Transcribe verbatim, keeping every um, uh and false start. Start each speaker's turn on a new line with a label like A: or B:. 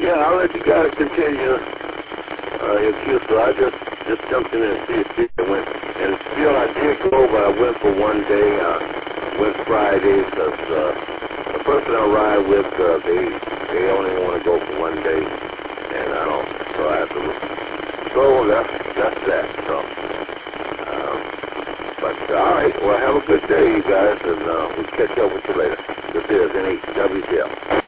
A: Yeah, I'll let you guys continue uh, your queue. So I just just jumped in and see if it went. And still, I did go, but I went for one day. Uh, went Friday because uh, the person I ride with, uh, they they only want to go for one day, and I don't. So I have to. So that's that's that. So, um, but uh, all right. Well, have a good day, you guys, and uh, we'll catch up with you later. This is N H W T L.